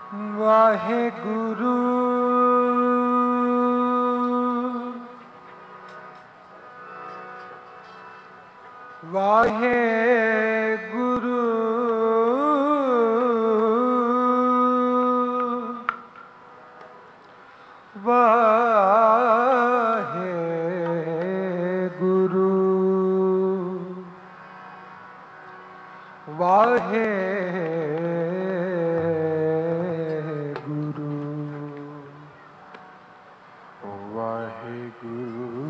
ਵਾਹਿਗੁਰੂ ਵਾਹਿਗੁਰੂ ਵਾਹਿਗੁਰੂ ਵਾਹਿਗੁਰੂ ਵਾਹਿਗੁਰੂ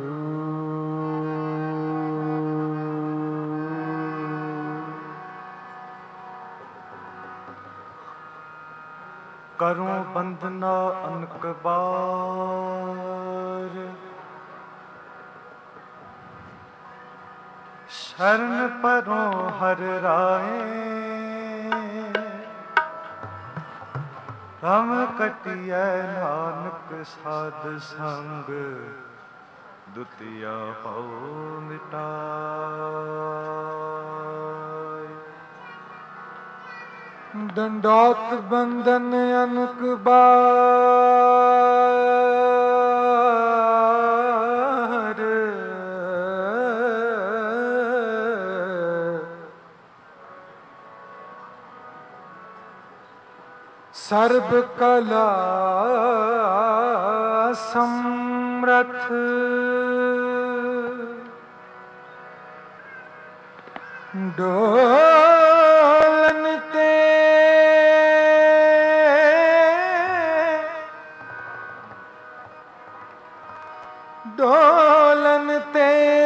ਕਰੂੰ ਬੰਦਨਾ ਅਨਕ ਬਾਰ ਸ਼ਰਨ ਪਰੋਂ ਹਰ ਰਾਏ ਰਮ ਕਟਿਐ ਨਾਨਕ ਸਾਧ ਸੰਗ ਦੁਤੀਆ ਭਉ ਮਿਟਾਇ ਡੰਡੋਤ ਬੰਧਨ ਅਨਕ ਬਾਰ ਸਰਬ ਕਲਾ ਸਮਰਥ ਡੋਲਨ ਤੇ ਡੋਲਨ ਤੇ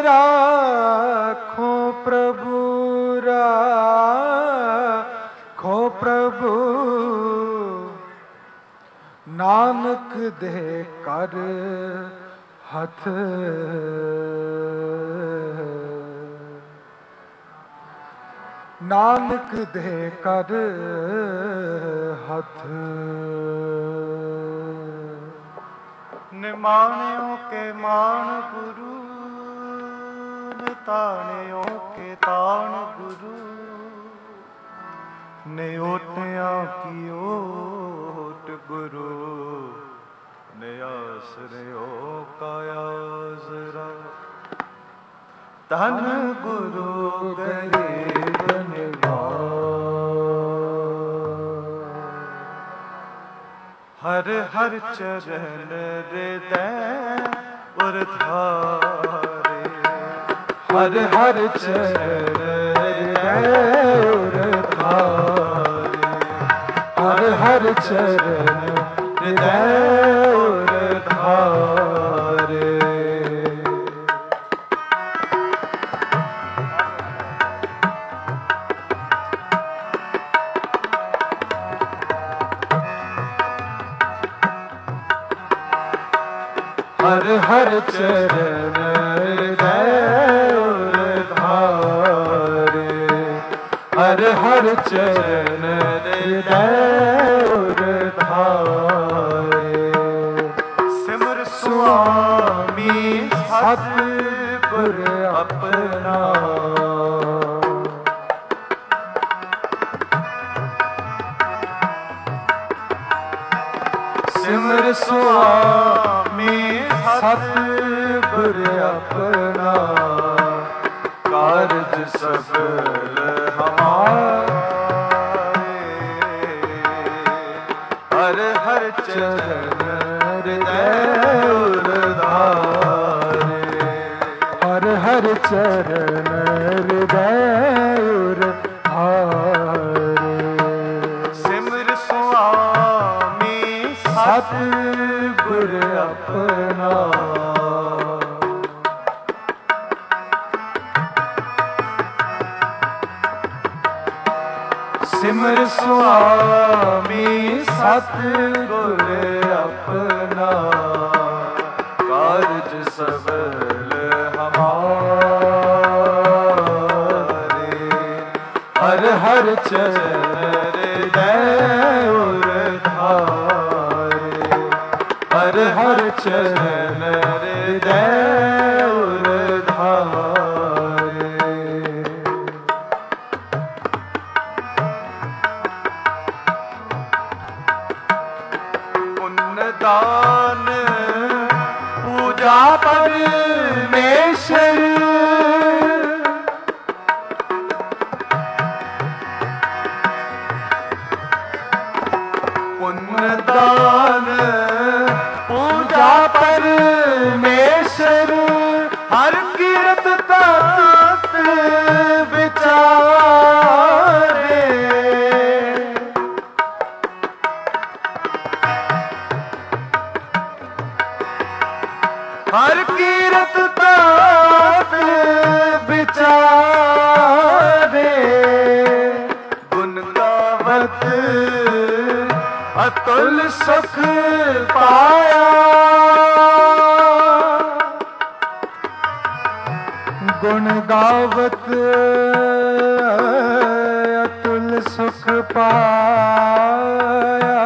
ਰਾਖੋ ਪ੍ਰਭੂ ਰਾਖੋ ਪ੍ਰਭੂ ਨਾਨਕ ਦੇ ਕਰ ਹੱਥ ਨਾਨਕ ਦੇ ਕਰ ਹੱਥ ਨਿਮਾਣਿਓ ਕੇ ਮਾਣ ਗੁਰੂ ਨਿਤਾਣਿਓ ਕੇ ਤਾਣ ਗੁਰੂ ਨਿਓਟਿਆ ਕੀ ਓਟ ਗੁਰੂ ਨਿਆਸਰਿਓ ਕਾਇਆਜ਼ਰਾ ਧਨ ਗੁਰੂ ਗਰੀਬ ਨਿਵਾਜ ਹਰ ਹਰ ਚਰਨ ਹਿਰਦੈ ਉਰ ਧਾਰੇ ਹਰ ਹਰ ਚਰਨ ਹਿਰਦੈ ਉਰ ਧਾਰੇ ਹਰ ਹਰ ਚਰਨ ਹਿਰਦੈ ਉਰ ਧਾਰੇ ਹਰ ਹਰ ਚਰਨ ਹਿਰਦੈ ਉਰ ਧਾਰੇ ਹਰ ਹਰ ਚਰਨ ਹਿਰਦੈ ਉਰ ਧਾਰੇ ਸਿਮਰ ਸੁਆਮੀ ਸਤਿਗੁਰ ਆਪਣਾ ਸਿਮਰ ਸੁਆਮੀ ਸਤਿਗੁਰ ਆਪਣਾ ਕਾਰਜ ਸਫਲ ਹਮਾਰੇ ਹਰ ਹਰ ਚਰਨ ਹਿਰਦੈ ਉਰ ਧਾਰੇ ਹਰ ਹਰ ਚਰਨ ਹਿਰਦੈ ਉਰ ਧਾਰੇ ਸਿਮਰ ਸੁਆਮੀ ਸਤਿਗੁਰ ਆਪਣਾ ਸਿਮਰ ਸੁਆਮੀ ਸਤਿਗੁਰ ਆਪਣਾ ਕਾਰਜ ਸਫਲ ਹਮਾਰੇ ਹਰ ਹਰ ਚਰਨ ਹਿਰਦੈ ਉਰ ਧਾਰੇ ਹਰ ਹਰ ਚਰਨ ਹਿਰਦੈ ਉਰ ਧਾਰੇ ਗਾਵਤ ਅਤੁਲ ਸੁਖ ਪਾਇਆ। ਗੁਣ ਗਾਵਤ ਅਤੁਲ ਸੁਖ ਪਾਇਆ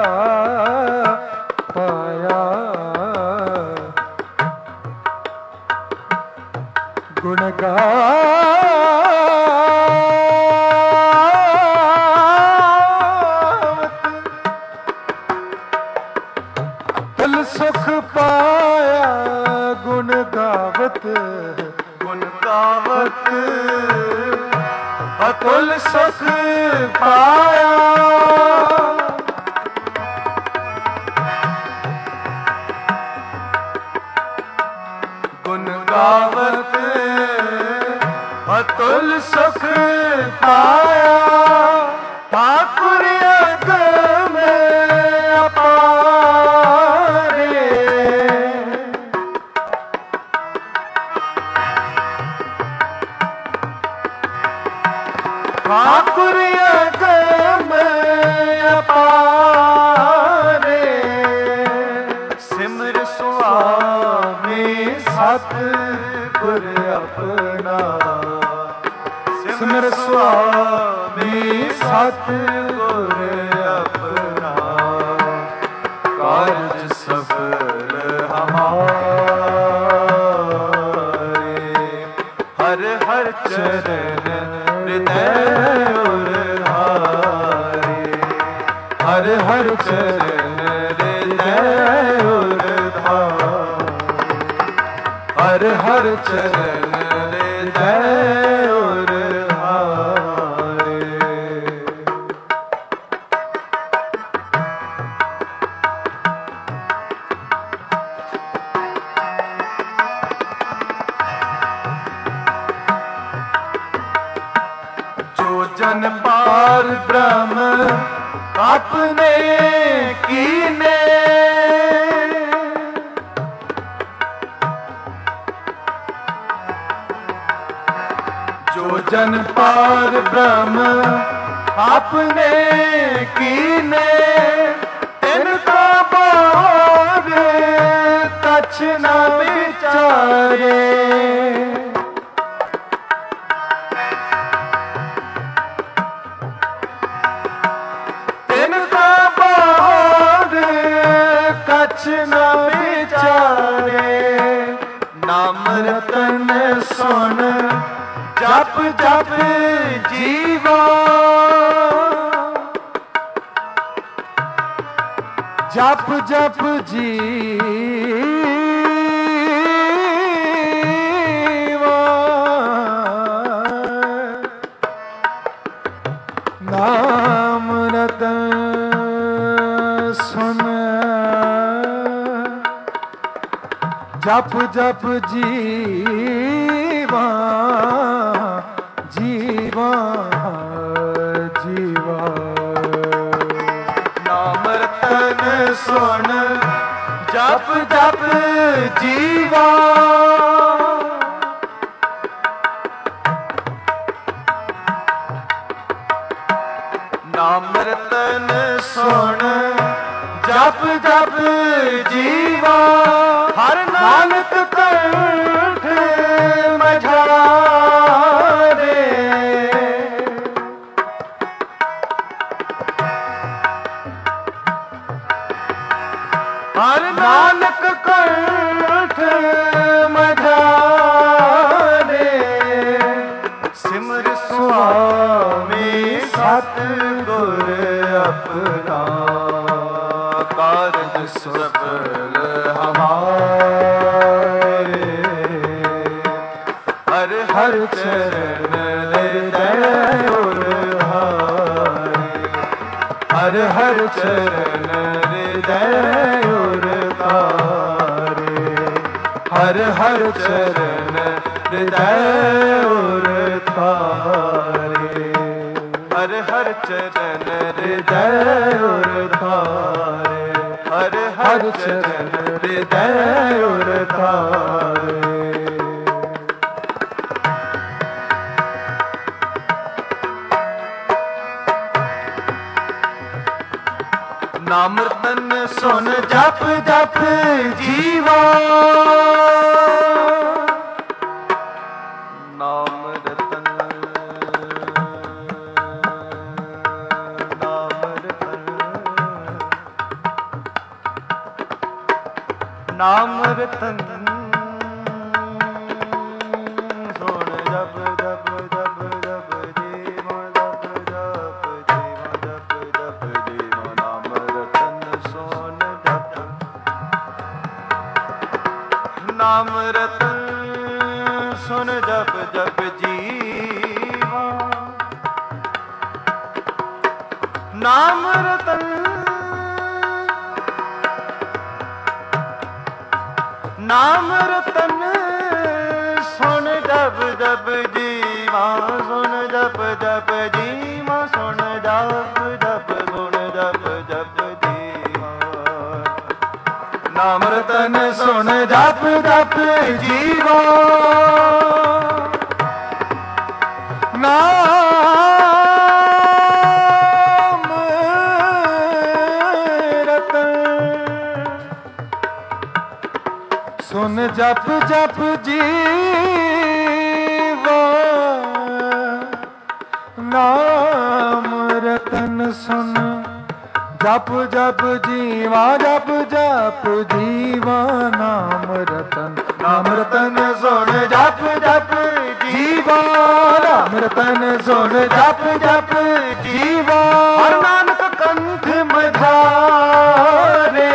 ਪਾਇਆ। ਗੁਣ ਗਾਵਤ ਅਤੁਲ ਸੁਖ ਪਾਇਆ। ਗੁਣ ਗਾਵਤ ਅਤੁਲ ਸੁਖ ਪਾਇਆ। ਗੁਣ ਗਾਵਤ ਅਤੁਲ ਸੁਖ ਪਾਇਆ। ਠਾਕੁਰ ਅਗਮ ਅਪਾਰੇ ਠਾਕੁਰ ਅਗਮ ਅਪਾਰੇ। ਸਿਮਰ ਸੁਆਮੀ ਸਤਿਗੁਰ ਆਪਣਾ। ਸਿਮਰ ਸੁਆਮੀ ਸਤਿਗੁਰ ਆਪਣਾ। ਕਾਰਜ ਸਫਲ ਹਮਾਰੇ। ਹਰ ਹਰ ਚਰਨ ਹ੍ਰਿਦੈ ਉਰ ਹਾਰੇ। ਹਰ ਹਰ ਚਰਨ ਹ੍ਰਿਦੈ ਉਰ ਧਾਰੇ। ਹਰ ਹਰ ਚਰਨ ਹ੍ਰਿਦੈ ਉਰ ਹਾਰੇ। ਜਨ ਪਾਰ ਬ੍ਰਹਮ ਆਪਣੇ ਕੀਨੇ। ਜੋ ਜਨ ਪਾਰ ਬ੍ਰਹਮ ਆਪਣੇ ਕੀਨੇ। ਤਿਨ ਕਾ ਬਾਰ ਕਛ ਨ ਵਿਚਾਰੇ। ਕਛ ਨ ਵਿਚਾਰੇ। ਨਾਮ ਰਤਨ ਸੁਣ ਜਪ ਜਪ ਜੀਵਾ। ਜਪ ਜਪ ਜੀਵਾ। ਨਾਮ ਰਤਨ ਸੁਨ ਜਪ ਜਪ ਜੀਵਾ। ਜੀਵਾ ਜੀਵਾ। ਨਾਮ ਰਤਨ ਸੁਨ ਜਪ ਜਪ ਜੀਵਾ। ਨਾਮ ਰਤਨ ਸੁਣ ਜਪ ਜਪ ਜੀਵਾ। ਹਰ ਨਾਨਕ ਕੰਠ ਮਝਾਰੇ। ਹਰ ਨਾਨਕ ਕੰਠ ਮਝਾਰੇ। ਸਿਮਰ ਸੁਆਮੀ ਸਤਿਗੁਰ ਆਪਣਾ। ਕਾਰਜ ਸਫਲ ਹਮਾਰੇ। ਹਰ ਹਰ ਚਰਨ ਹ੍ਰਿਦੈ ਉਰ ਹਾਰੇ। ਹਰ ਹਰ ਚਰਨ ਹ੍ਰਿਦੈ ਉਰ ਧਾਰੇ। ਹਰ ਹਰ ਚਰਨ ਹ੍ਰਿਦੈ ਉਰ ਧਾਰੇ। ਹਰ ਹਰ ਚਰਨ ਹ੍ਰਿਦੈ ਉਰ ਧਾਰੇ। ਹਰ ਹਰ ਚਰਨ ਹ੍ਰਿਦੈ ਉਰ ਧਾਰੇ। नाम रतन सुन जप जप जीवा, नाम रतन नाम रतन नाम रतन सुन जप जप जप जप जीवा, जप जप जीवा, जप जप जीवा, नाम रतन सुन जप, नाम रतन सुन जप जप जीवा, नाम रतन नाम रतन सुन जप जप जीवा, सुन जप जप जीवा, सुन जप जप सुन जप जप जीवा, नाम रतन सुन जप जप जीवा, नाम रतन सुन जप जप जीवा, नाम रतन सुन जप जप जीवा, जप जप जीवा, नाम रतन सुन जप जप जीवा, नाम रतन सुन जप जप जीवा, हर नानक कंठ मधारे,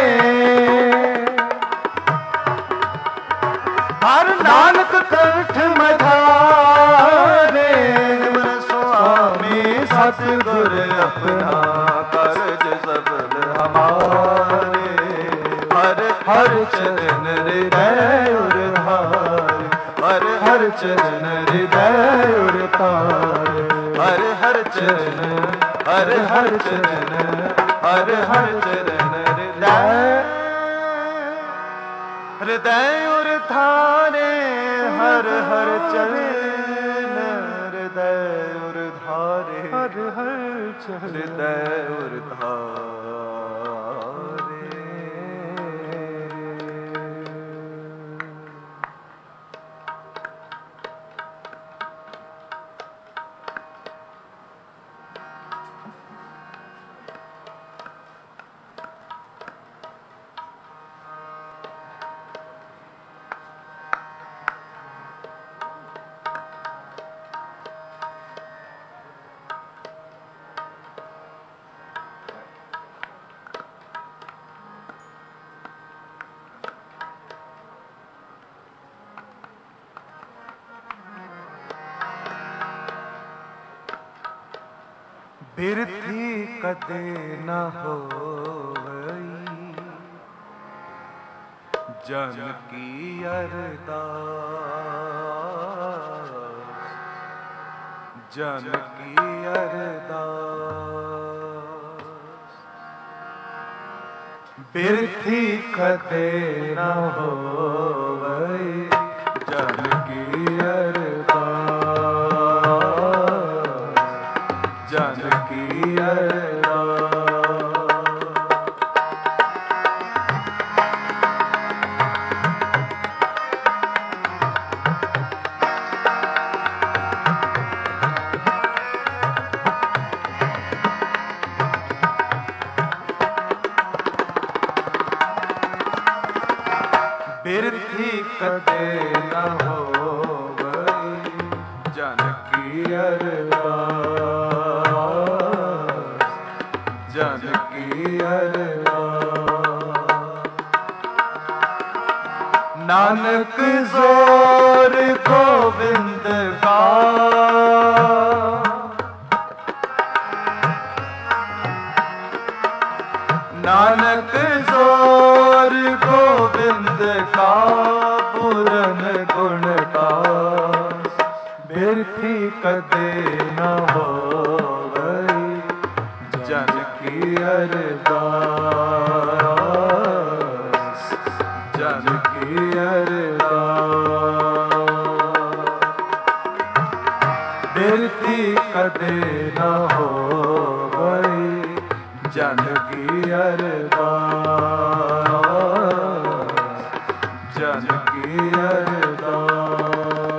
हर नानक कंठ मधारे, स्वामी सतगुर अपना करज सबल हमारे, हर हर चरण हृदय उरधार, हर हर चरण हृदय उरतार, हर हर चरण हर हर चरण हर हर चरण हृदय उरधारे, हर हर चरण हृदय उरधारे, हर हर चरण हृदय उरधारे। बिरथी कदे न होई जन की अरदास, जन की अरदास, बिरथी कदे न होई जन की अरदास, जन की बिरथी कदे न होई जन की अरदास, जन की अरदास, नानक जोर गोविंद का, नानक जोर गोविंद का, पूरन गुण का, बिरथी कदे न होई जन की अरदास, जन की अरदास, बिरथी कदे न होई ਜਨ ਕੀ ਅਰਦਾਸ ਜਨ ਕੀ ਅਰਦਾਸ।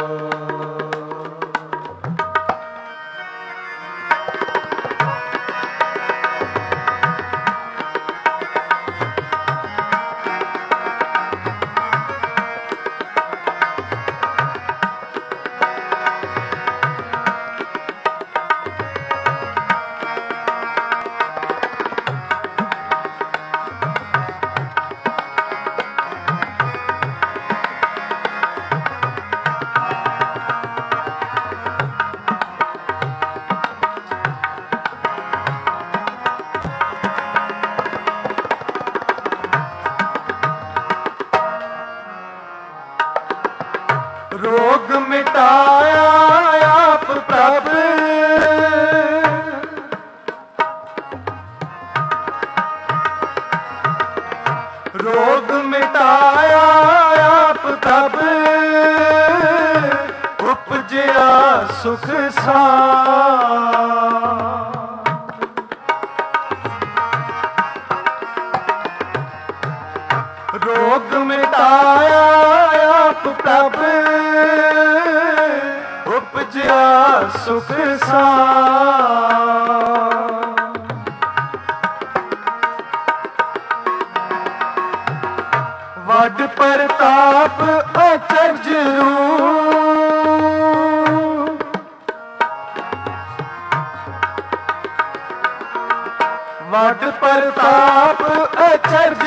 ਰੋਗ ਮਿਟਾਇਆ ਆਪ ਪ੍ਰਭ ਰੋਗ ਮਿਟਾਇਆ ਆਪ ਪ੍ਰਭ ਉਪਜਿਆ ਸੁਖ ਸਾਰ। ਰੋਗ ਮਿਟਾਇਆ ਆਪ ਪ੍ਰਭ ਉਪਜਿਆ ਸੁਖ ਸਾਰ। ਵੱਡ ਪ੍ਰਤਾਪ ਅਚਰਜ ਰੂਪ ਵੱਡ ਪ੍ਰਤਾਪ ਅਚਰਜ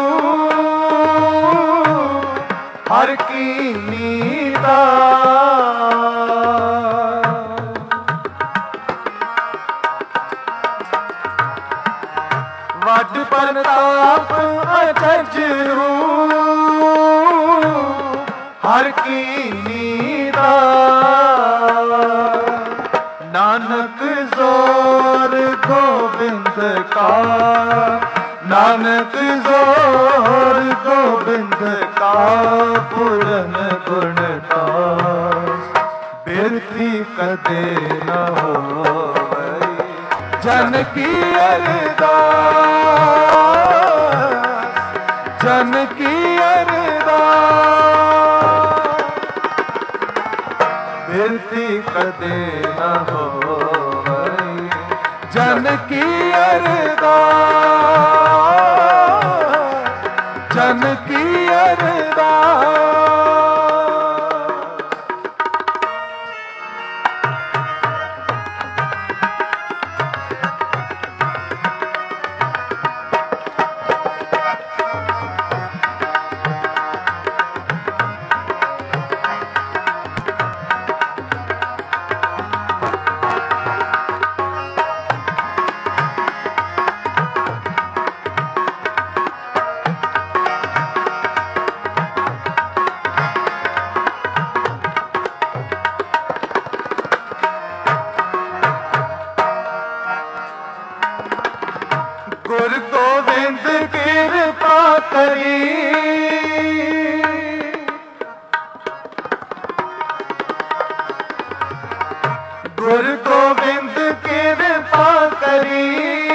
ਰੂਪ ਹਰ ਕੀਨੀ ਵੱਡ ਪ੍ਰਤਾਪ ਅਚਰਜ ਰੂਪ ਹਰ ਕੀਨੀ ਨਾਨਕ ਜ਼ੋਰ ਗੋਬਿੰਦ ਕਾ ਨਾਨਕ ਜ਼ੋਰ ਗੋਬਿੰਦ ਕਾ ਪੂਰਨ ਗੁਣ ਤਾਸ। ਬਿਰਥੀ ਕਦੇ ਨ ਹੋਵਈ ਜਨ ਕੀ ਅਰਦਾਸ ਜਨ ਕੀ ਅਰਦਾਸ। ਬਿਰਥੀ ਕਦੇ ਨ ਹੋਵਈ ਜਨ ਕੀ ਅਰਦਾਸ ਜਨ ਕੀ ਅਰਦਾਸ। ਗੁਰ ਗੋਬਿੰਦ ਕਿਰਪਾ ਕਰੀ ਗੁਰ ਗੋਬਿੰਦ ਕਿਰਪਾ ਕਰੀ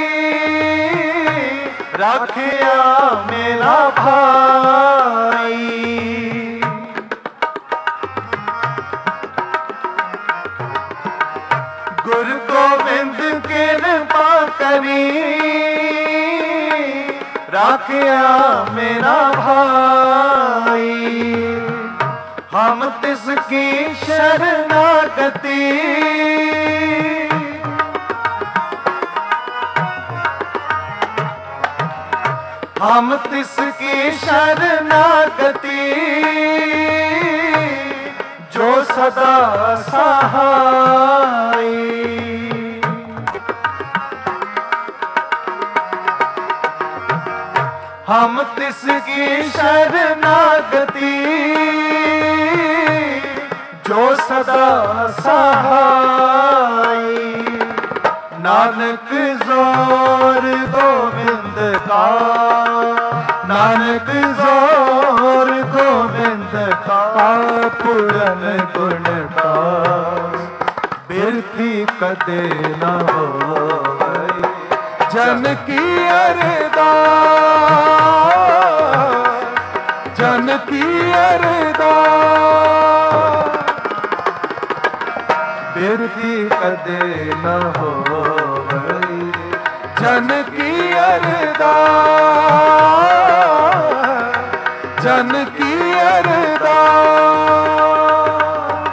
ਰਾਖਿਆ ਮੇਰਾ ਭਾਈ। ਗੁਰ ਗੋਬਿੰਦ ਕਿਰਪਾ ਕਰੀ ਰਾਖਿਆ ਮੇਰਾ ਭਾਈ। ਹਮ ਤਿਸ ਕੀ ਸ਼ਰਨਾਗਤੀ ਹਮ ਤਿਸ ਕੀ ਸ਼ਰਨਾਗਤੀ ਜੋ ਸਦਾ ਸਹਾਈ। हम तिसकी शरणागति जो सदा सहाई। नानक जोर गोविंद का, नानक जोर गोविंद का पूरन गुण का बिरथी कदे न होवै। जन की अरदास, जन की अरदास, बिरती कदे न हो गई। जन की अरदास, जन की अरदास,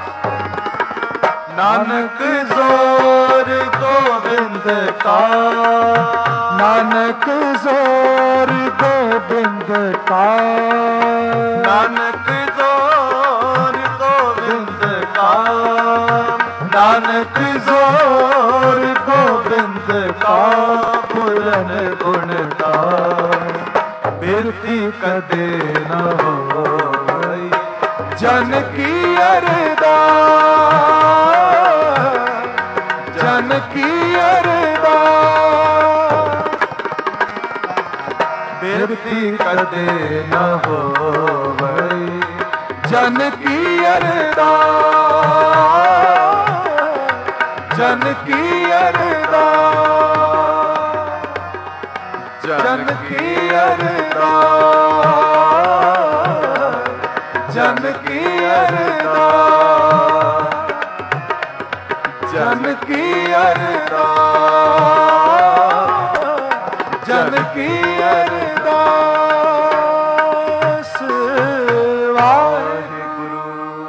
नानक जोर गोबिंद का, नानक जोर गोबिंद का, नानक जोर गोबिंद का, नानक जोर गोबिंद का, पूरन गुण का, बिरती कदे न हो गई। जन की अरदास, जन की अरदास, बिरती कदे न हो गई। जन की अरदास, जन की अरदास, जन की अरदास, जन की अरदास, जन की अरदास, जन की अरदास। वाहिगुरु।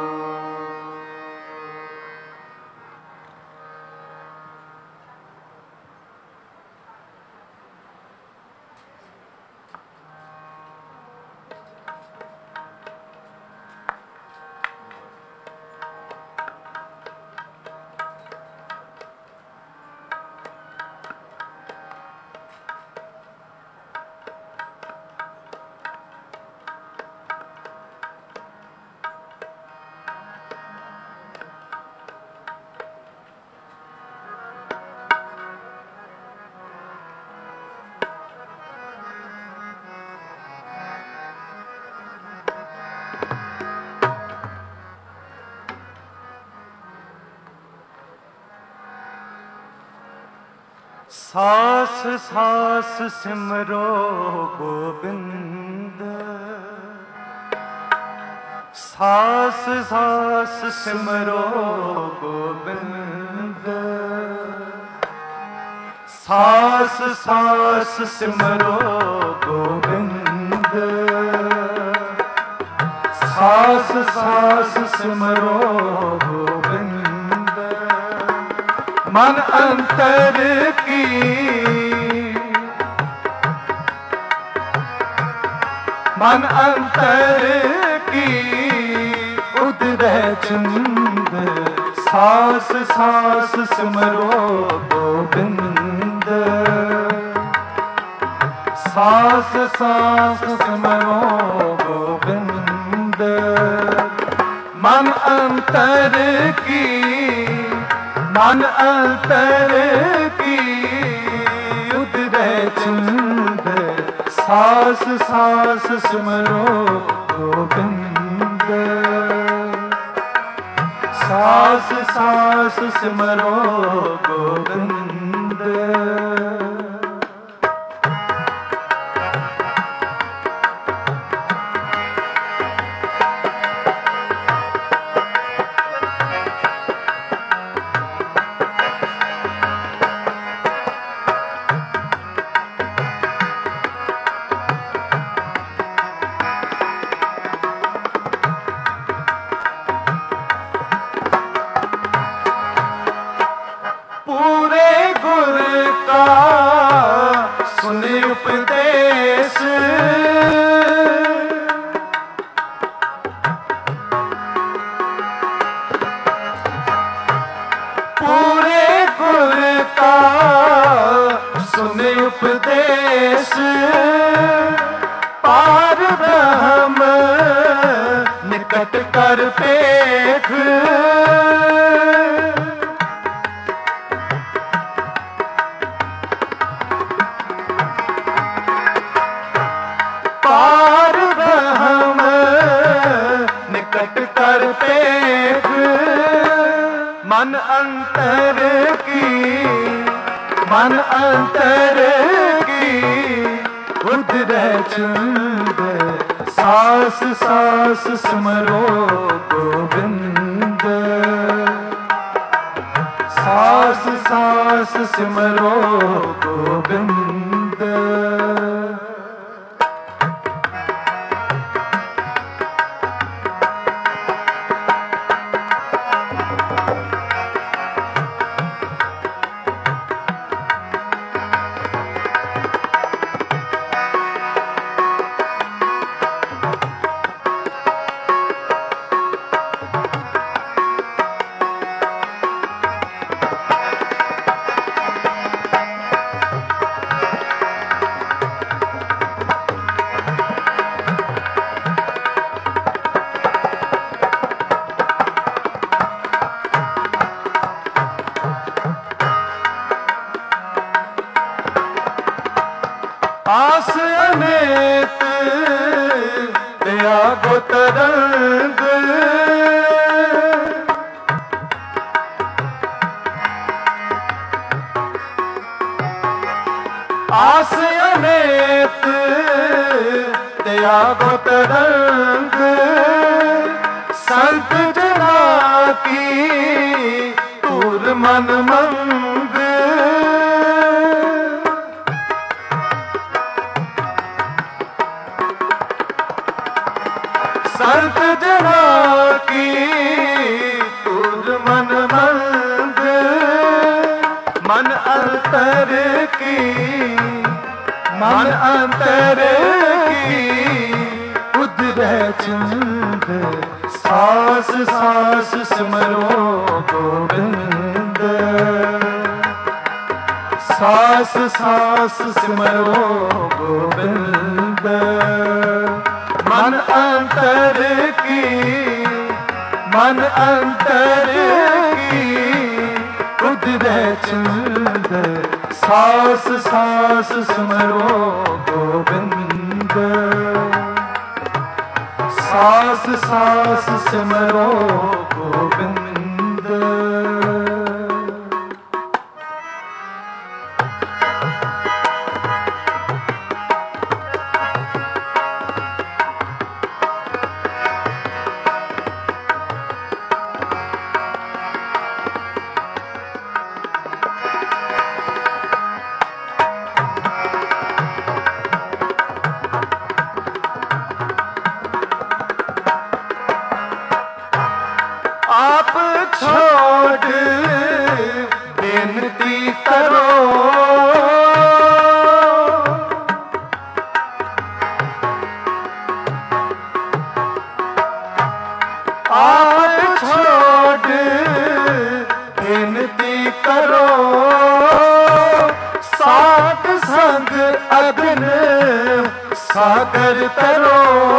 सास सास सिमरो गोबिंद, सास सास सिमरो गोबिंद, सास सास सिमरो गोबिंद, सास सास सिमरो गोबिंद। मन अंतर की, मन अंतर की उदय चंद, सास सास सिमरो गोबिंद, सास सास सिमरो गोबिंद। मन अंतर की, मन अंतर की उदय चंद, सास सास सिमरो गोबिंद, सास सास सिमरो गोबिंद। उपदेश पार ब्रह्म निकट कर पेख। पार ब्रह्म निकट कर पेख। मन अंतर की मन अंतर की उतरे चंद, सास सास सिमरो गोविंद, सास सास सिमरो गोविंद। आस अनेक त्यागो तरंग, आस अनेक त्यागो तरंग, संत जना की तूर मन मंग, संत जना की तुझ मन मंग, मन अंतर की, मन अंतर की उतरे चंद, सास सास सिमरो गोविंद, सास सास सिमरो गोविंद। मन अंतर की, मन अंतर की उतरे चंद, सास सास सिमरो गोविंद, सास सास सिमरो गोविंद। आप छोड़ बेनती करो, आप छोड़ बेनती करो, साथ संग अग्न सागर तरो,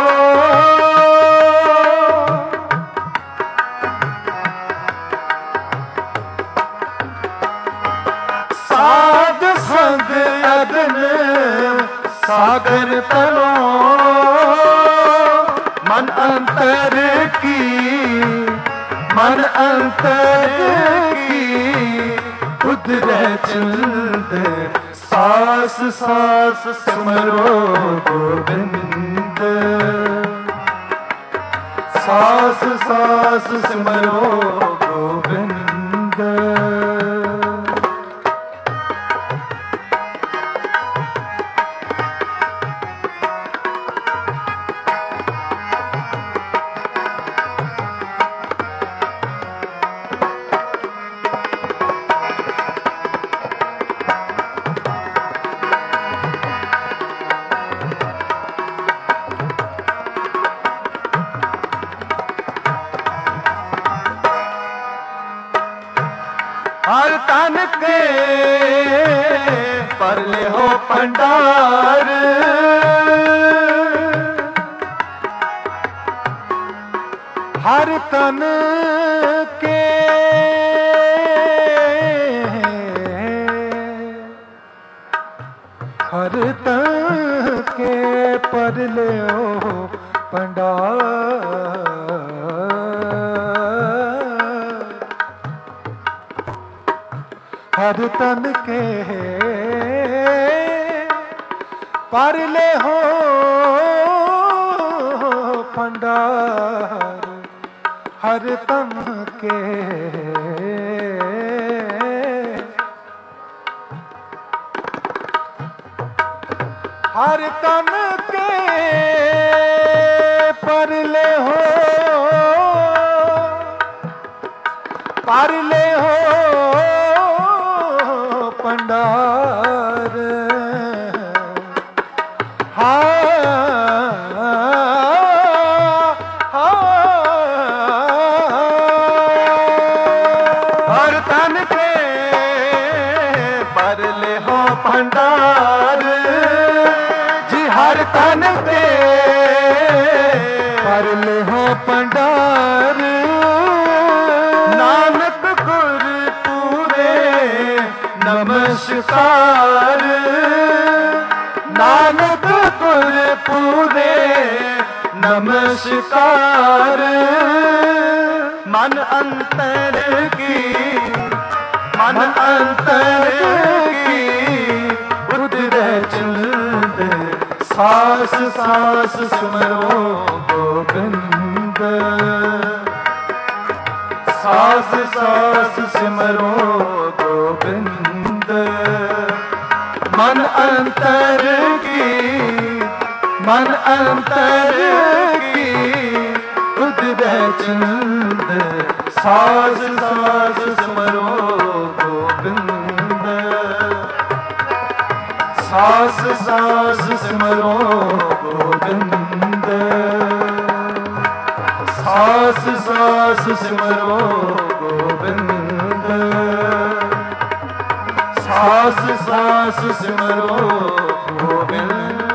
साध संग अग्न सागर तरो, मन अंतर की, मन अंतर की उतरे चंद, सास सास सिमरो गोविंद, सास सास सिमरो गोविंद। हर तन के परले हो भंडार, हर तन के हर तन के परले हो भंडार, हर तन के परले हो भंडार हर तन के हर तन के परले हो भंडार हर तन के परले हो भंडार जी हर तन के परले हो भंडार नानक गुर पूरे नमस्कार नानक गुर पूरे नमस्कार मन अंतर की उतरे चंद सास सास सुमरो गोविंद सास सास सिमरो गोविंद मन अंतर की उदय चंद सास सास सिमरो गोविंद सास सास सिमरो गोविंद सास सास सिमरो गोविंद सास सास सिमरो गोविंद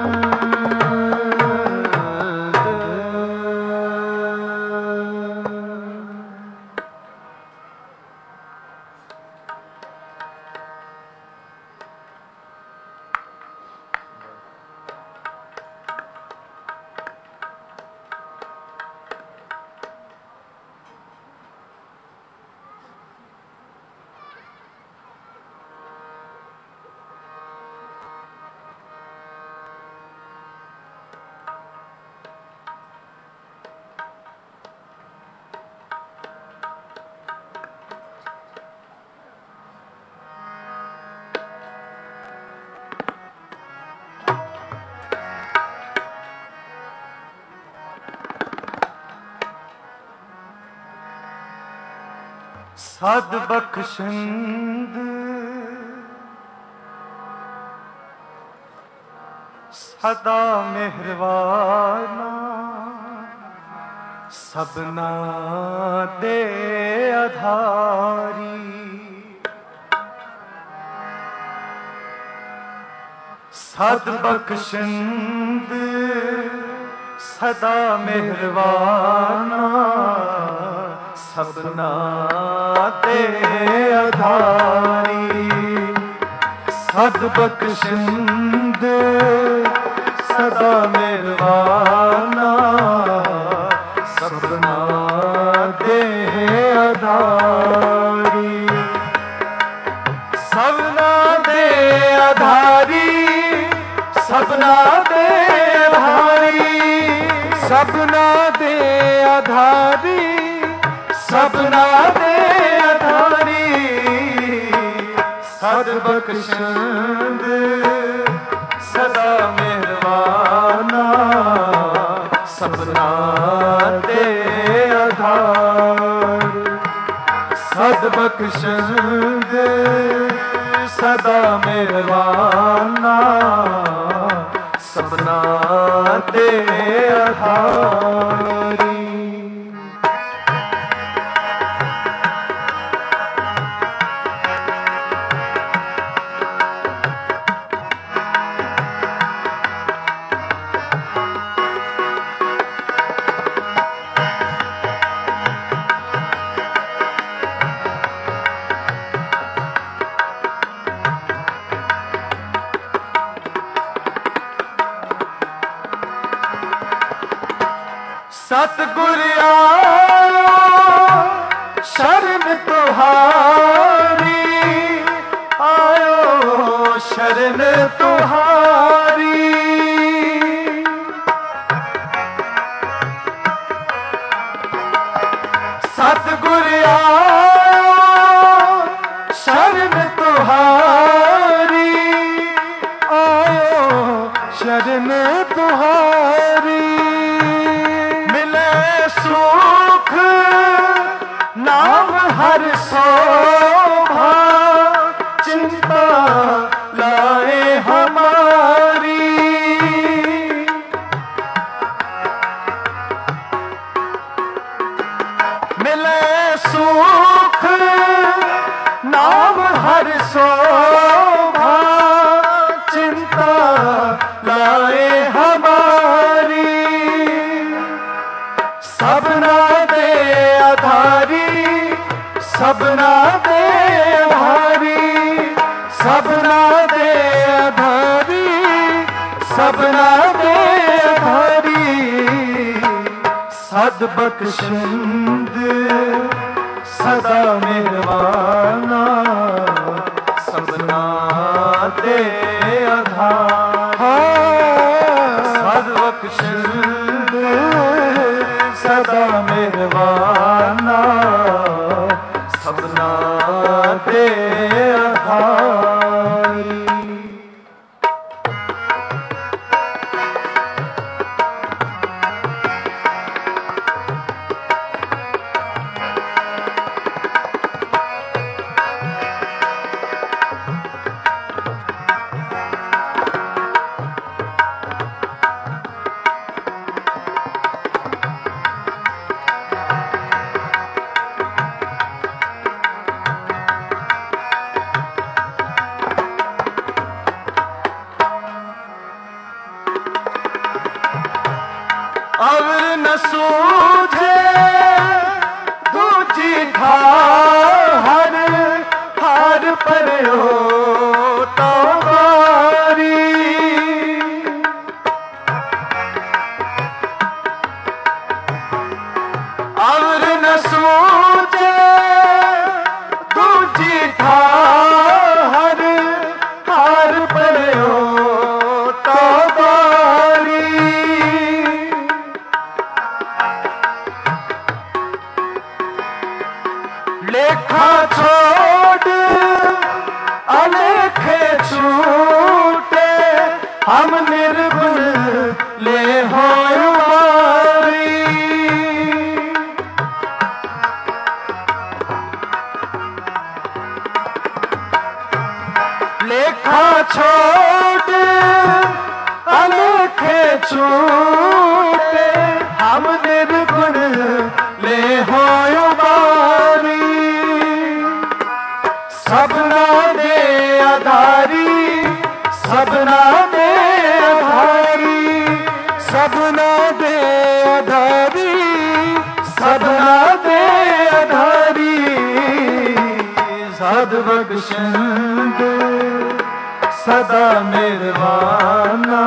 सद बख्शिंद सदा मेहरबाना सबना दे आधारी सद बख्शिंद सदा मेहरबाना सबना ते आधारी सद बख्शिंद सदा मेहरबाना सबना ते आधारी सबना दे आधारी सबना दे आधारी सबना दे आधारी सबना दे आधारी सद बख्शिंद सदा मेहरबाना सबना दे आधार सद बख्शिंद सदा मेहरबाना सबना दे आधारी सतगुर आयो शरण तुहारी शरण तुम्हारी। सतगुर आयो शरण तुम्हारी, आयो शरण तुम्हारी। मिले सुख नाम हर शोभा, चिंता लाए हमारी। मिले सुख नाम हर शोभा, चिंता लाए हमारी। सबना दे आधारी, सबना दे आधारी, सबना दे आधारी, सबना दे आधारी। सद बख्शिंद सदा मेहरबाना, सबना दे आधारी। सद बख्शिंद सदा मेहरबाना, सबना दे आधारी। अवर न सूझे दूजी ठाहर, हार पर हो तो बारी। अवर न सूझे दूजी ठाहर, हार पर हो तो बारी। लेखा छोड़ अलेखे छूटे, हम निर्गुण ले हो वारी। लेखा छोड़ अलेखे छूटे, हम निर्गुण ले हो वारी। सबना दे आधारी, सबना दे आधारी, सबना दे आधारी, सबना दे आधारी। सद बख्शिंद सदा मेहरबाना,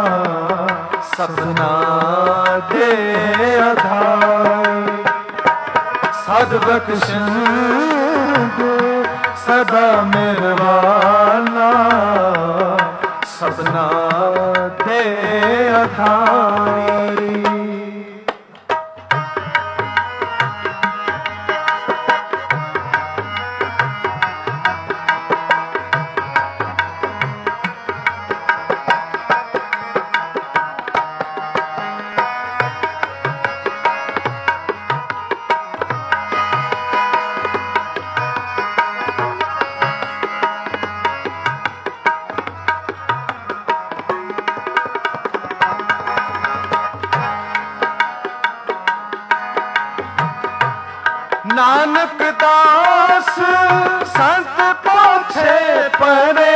सबना दे आधारी। सद बख्शिंद सदा मेहरबाना, सबना दे आधारी। नानक दास संत पोछे परे,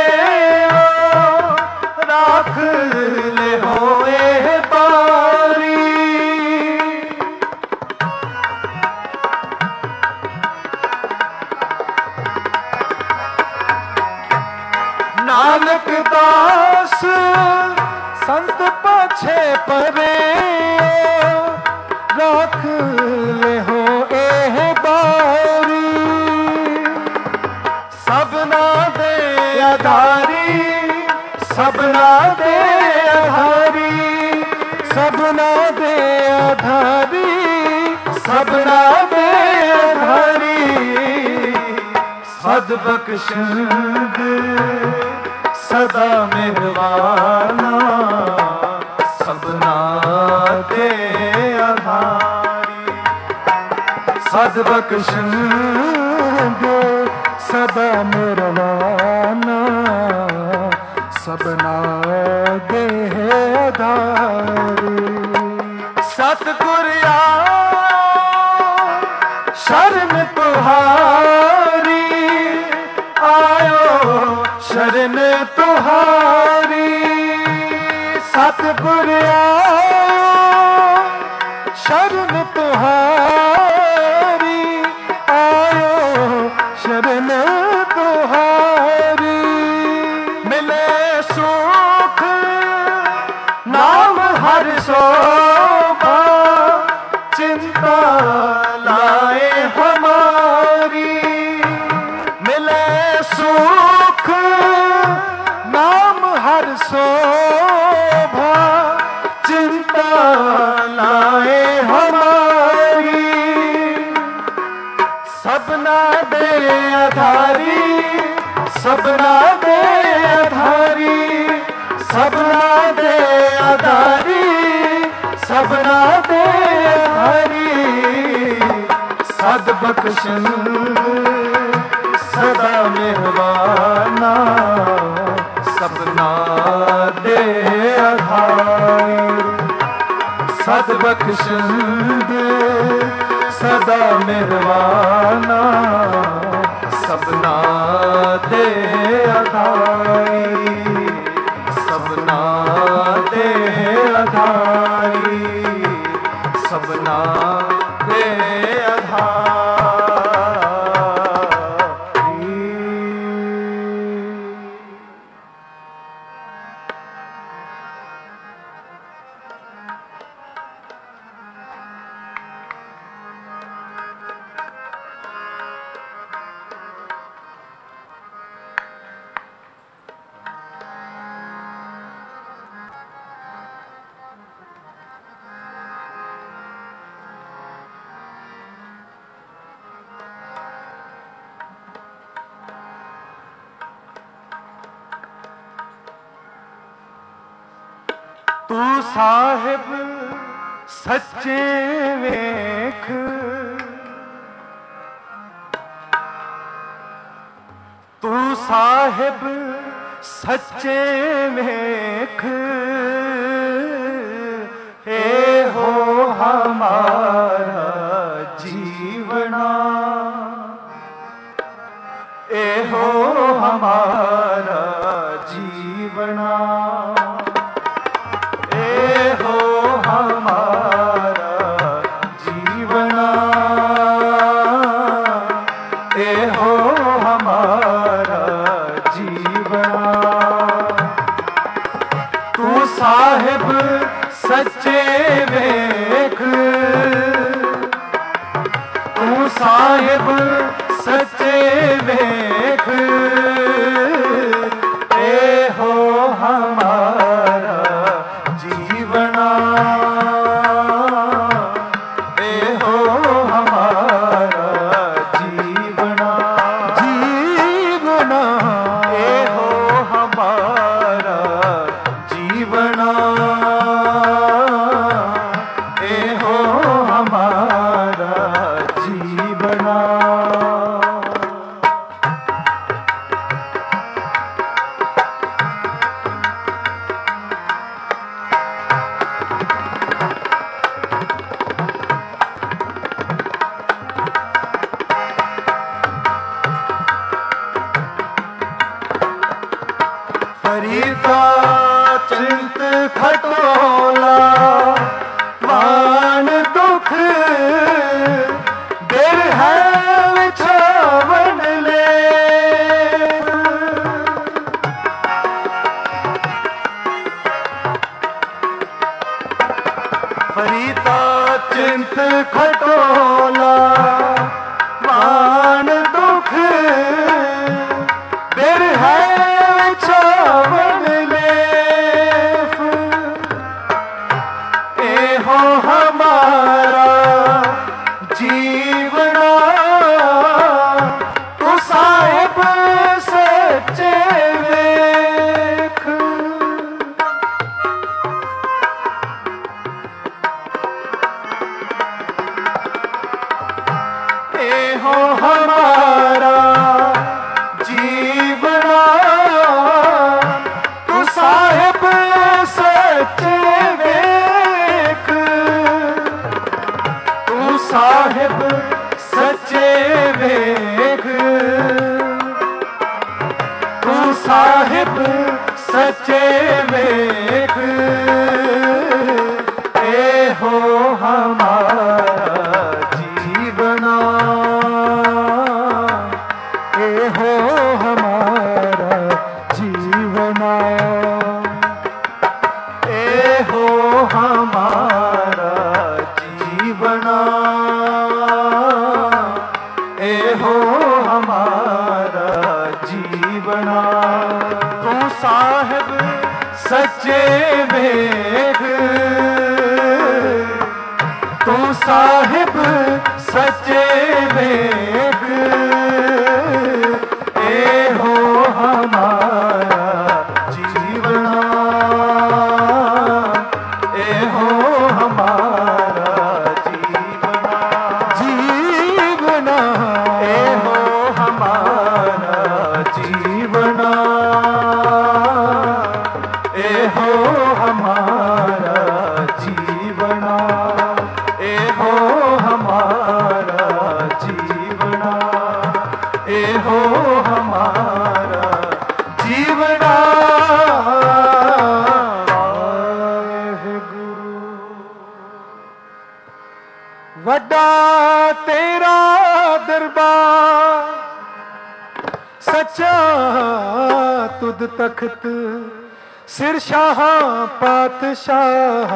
राख ले होए बारी। नानक दास संत पोछे परे, राख ले हो सबना दे आधारी, सबना दे आधारी, सबना दे आधारी, सबना दे आधारी, सद बख्शिंद सदा मेहरबाना, सबना दे आधारी, सद बख्शिंद सदा मेहरबाना, सबना दे आधारी। सतगुर शरण तुहारी, आयो शरण तुहारी, सतगुर शरण तुहारी, आयो शरण तुहारी। मिले सुख नाम हर शोभा, चिंता लाए हमारी। मिले सुख नाम हर शोभा, चिंता लाए हमारी। सबना दे आधारी, सबना दे आधारी, सबना दे आधारी, सबना दे आधारी, सद बख्शिंद सदा मेहरबाना, सबना दे आधारी, सद बख्शिंद सदा मेहरबाना, सबना दे आधारी, सबना दे आधारी, सबना दे आधारी। तू साहिब सच्चे वेख, तू साहिब सच्चे वेख, हे हो हमारा जीवना, ए हो हमारा जीवना, हो हमारा जीवना, ए हो हमारा जीवना। तू साहिब सच्चे वेख, तू साहिब सच्चे वेख, ए हो हमारा जीवना, ए हो हमारा जीवना, जीवना, ए हो हमारा जीवना, ए हो हमारा जीवना। फरीदा चिंत खटोला, मान दुख दिल है विछावन ले। फरीदा चिंत खटोला, मान दुख दिल है विछावन ले। ਸਾਹਿਬ ਸੱਚੇ ਵੇਖ ਇਹੋ ਹਮਾਰਾ ਜੀਵਨਾ ਇਹੋ ਹਮਾਰਾ ਜੀਵਨਾ ਇਹੋ ਹਮਾਰਾ ਜੀਵਨਾ ਇਹੋ ਹਮਾਰਾ ਜੀਵਨਾ ਤੂੰ ਸਾਹਿਬ ਸੱਚੇ ਵੇਖ ਤੂੰ ਸਾਹਿਬ ਸੱਚੇ ਵੇਖ ਇਹੋ ਹਮਾਰਾ ਜੀਵਨਾ ਇਹੋ ਹਮਾਰਾ ਜੀਵਨਾ ਜੀਵਨਾ ਇਹੋ ਹਮਾਰਾ ਜੀਵਨਾ ਇਹੋ ਹਮਾਰਾ ਜੀਵਨਾ ਇਹੋ ਹਮਾਰਾ ਜੀਵਨਾ ਇਹੋ ਹਮਾਰਾ ਜੀਵਨਾ ਵਾਹਿਗੁਰੂ ਵੱਡਾ ਤੇਰਾ ਦਰਬਾਰ ਸੱਚਾ ਤੁਧ ਤਖਤ ਸਿਰ ਸ਼ਾਹ ਪਾਤਸ਼ਾਹ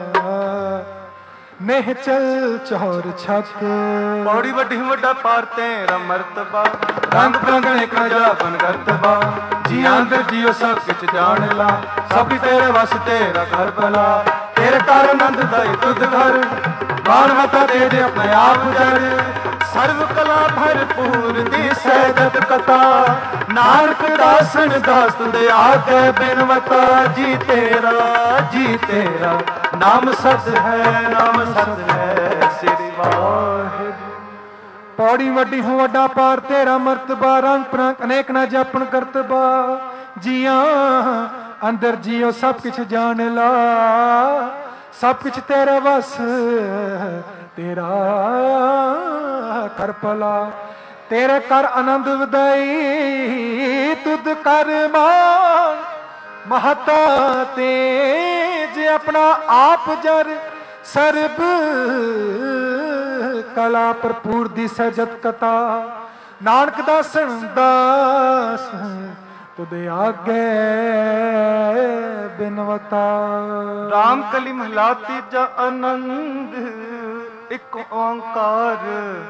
ਮਹਿ ਚਲ ਚੌਰ ਛੱਤ ਪੌੜੀ ਵੱਡੀ ਵੱਡਾ ਪਾਰ ਤੇਰਾ ਮਰਤਬਾ ਰੰਗ ਪ੍ਰੰਗਣੇ ਕਜਾਪਨ ਕਰਤਬਾ ਜੀ ਅੰਦਰ ਜੀਓ ਸਭ ਕਿਛ ਜਾਣ ਲਾ ਸਭ ਤੇਰੇ ਵਸ ਤੇਰਾ ਘਰ ਭਲਾ ਤੇਰੇ ਘਰ ਆਨੰਦ ਦਾਈ ਤੁਧ ਘਰ ਬਾਣ ਮਤਾ ਦੇ ਦੇ ਆਪਣੇ ਆਪ ਜਰ ਸਰਵ ਕਲਾ ਭਰਪੂਰ ਦੀ ਸਹਿਜਤ ਕਥਾ ਨਾਨਕ ਦਾਸਨ ਦਾਸ ਤੁਦੇ ਆਗੇ ਬਿਨਵਤਾ ਜੀ ਤੇਰਾ ਨਾਮ ਸਤ ਹੈ ਸ੍ਰੀ ਵਾਹਿਗੁਰੂ ਪੌੜੀ ਵੱਡੀ ਹੋ ਵੱਡਾ ਪਾਰ ਤੇਰਾ ਮਰਤਬਾ ਰੰਗ ਪ੍ਰਾਂਕ ਅਨੇਕ ਨਾ ਜਾਪਣ ਕਰਤਬਾ ਜੀਆਂ ਅੰਦਰ ਜੀਓ ਸਭ ਕਿਛ ਜਾਣ ਲਾ ਸਭ ਕਿਛ ਤੇਰੇ ਵਸ ਤੇਰਾ ਕਰ ਭਲਾ ਤੇਰੇ ਕਰ ਆਨੰਦ ਵਧਾਈ ਤੁਧ ਕਰ ਮਾਨ ਮਹਤਾ ਤੇਜ ਆਪਣਾ ਆਪ ਜਰ ਸਰਬ ਕਲਾ ਭਰਪੂਰ ਦੀ ਸਹਿਜਤ ਕਥਾ ਨਾਨਕ ਦਾਸਨ ਦਾਸ ਤੁਦੇ ਆਗੇ ਬਿਨਵਤਾ ਰਾਮ ਕਲੀ ਮਹਲਾ ਤੀਜਾ ਆਨੰਦ ਇੱਕ ਓੰਕਾਰ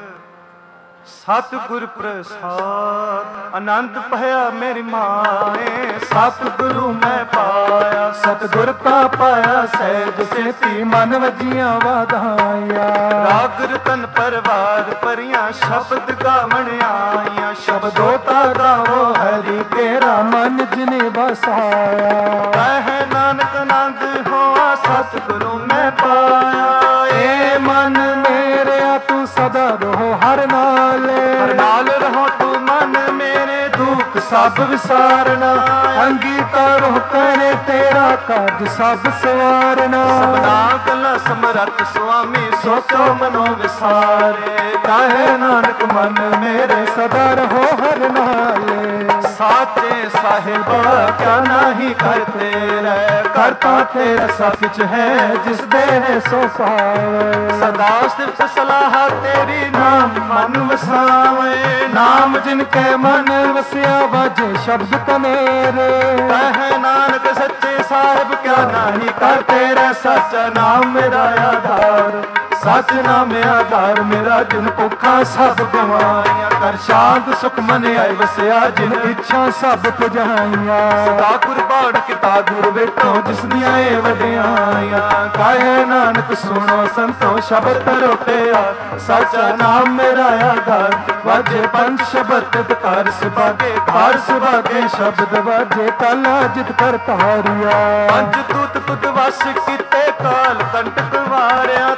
ਸਤਿਗੁਰ ਪ੍ਰਸਾਦ ਆਨੰਦ ਭਇਆ ਮੇਰੀ ਮਾਏ ਸਤਿਗੁਰੂ ਮੈਂ ਪਾਇਆ ਸਤਿਗੁਰ ਤਾ ਪਾਇਆ ਸਹਿਜ ਸੇਤੀ ਮਨ ਵਜੀਆਂ ਵਾਧਾਈਆਂ ਰਾਗ ਰਤਨ ਪਰਵਾਰ ਪਰੀਆਂ ਸ਼ਬਦ ਗਾਵਣ ਆਈਆਂ ਸ਼ਬਦੋ ਤਾ ਗਾਵੋ ਹਰੀ ਤੇਰਾ ਮਨ ਜਿਨੇ ਵਸਾਇਆ ਕਹਿ ਨਾਨਕ ਆਨੰਦ ਹੋਆ ਸਤਿਗੁਰੂ ਮੈਂ ਪਾਇਆ ਏ ਮਨ ਮੇਰਿਆ ਤੂੰ ਸਦਾ ਰਹੋ ਹਰ ਨਾਲ ਰਹੋ ਤੂੰ ਮਨ ਮੇਰੇ ਦੁੱਖ ਸਭ ਵਿਸਾਰਨਾ ਅੰਗੀਕਾਰ ਕਰੇ ਤੇਰਾ ਕਾਜ ਸਭ ਸਵਾਰਨਾ ਸਬਨਾ ਗੱਲਾਂ ਸਮਰੱਥ ਸੁਆਮੀ ਸੋਚੋ ਮਨੋ ਵਿਸਾਰੇ ਕਾਹੇ ਨਾਨਕ ਮਨ ਮੇਰੇ ਸਦਾ ਰਹੋ ਹਰ ਨਾਲੇ ਸਾਚੇ ਸਾਹਿਬਾ ਕਿਆ ਨਾਹੀ ਕਰਤੇ ਰਹਿ ਕਰਤਾ ਤੇਰਾ ਸੱਚ ਹੈ ਜਿਸ ਦੇ ਸੋ ਪਾਵੇ ਸਦਾ ਸਿਫਤ ਸਲਾਹ ਤੇਰੀ ਨਾਮ ਮਨ ਵਸਾਵੇ ਨਾਮ ਜਿਨ ਕੇ ਮਨ ਵਸਿਆ ਵਾਜੇ ਸ਼ਬਦ ਕਨੇਰੇ ਕਹਿ ਨਾਨਕ ਸੱਚੇ ਸਾਹਿਬ ਕਿਆ ਨਾਹੀ ਕਰ ਤੇਰਾ ਸੱਚਾ ਨਾਮ ਮੇਰਾ ਆਧਾਰ ਸੱਚ ਨਾਮ ਆਧਾਰ ਮੇਰਾ ਜਿਨ ਭੁੱਖਾਂ ਸਭ ਗਵਾਈਆਂ ਕਰ ਸ਼ਾਂਤ ਸੁਖ ਮਨ ਆਇ ਵਸਿਆ ਜਿਨ ਇੱਛਾ ਸਭ ਪੁਜਾਈਆਂ ਸਦਾ ਕੁਰਬਾਨ ਕੀਤਾ ਗੁਰ ਬੇਟੋ ਜਿਸ ਦੀਆਂ ਏ ਵਡਿਆਈਆਂ ਕਾਹੇ ਨਾਨਕ ਸੁਣੋ ਸੰਤੋ ਸ਼ਬਦ ਤਰੋਟਿਆ ਸੱਚਾ ਨਾਮ ਮੇਰਾ ਆਧਾਰ ਵਾਜੇ ਪੰਜ ਸ਼ਬਦ ਕਰ ਸੁਭਾਗੇ ਘਰ ਸੁਭਾਗੇ ਸ਼ਬਦ ਵਾਜੇ ਕਾਲਾ ਜਿਤ ਕਰ ਤਾਰਿਆ ਪੰਜ ਤੂਤ ਤੁਧ ਵਸ ਕੀਤੇ ਕਾਲ ਕੰਟਕ ਵਾਰਿਆ ਤੁਰ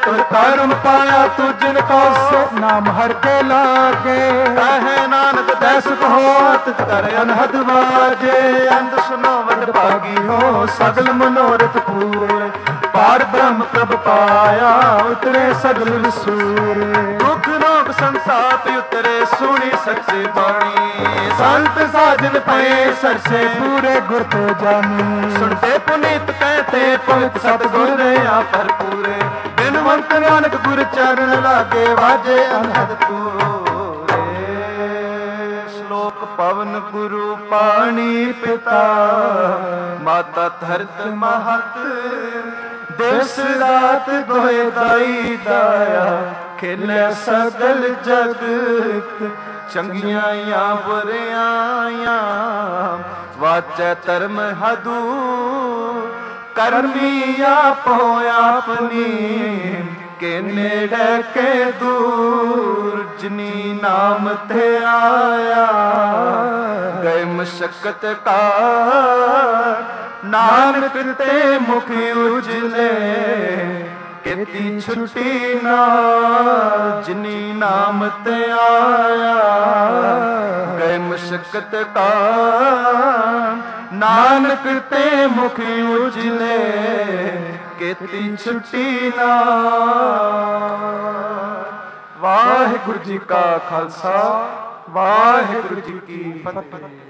धर्म पाया तू जिनको से नाम हर के लागे कहे नानक तै सुख होत कर अनहद बाजे अंत सुनो वड भागी हो सगल मनोरथ पूरे पार ब्रह्म प्रभ पाया उतरे सगल विसूरे दुख रोग संसाप उतरे सुनी सच्ची बाणी संत साजन पए सरसे पूरे गुर तो जानी सुनते पुनीत कहते पवित सतगुर रहा भरपूरे बिनवंत नानक गुर चरण लागे वाजे अनहद पूरे श्लोक पवन गुरु पानी पिता माता धरत महत दिवस रात दोए दाई दाया खेले सगल जगत चंगियां बुरियां वाचै धर्म हदू करमी आपो अपनी के नेड़े के दूर जिनी नाम ते आया गए मशक्कत का नानक ते मुखी उजले केती छुट्टी ना जिनी नाम ते आया गए मशक्कत का नानक ते मुखी उजले केती छुट्टी ना वाहिगुरु जी का खालसा वाहिगुरु जी की फतेह।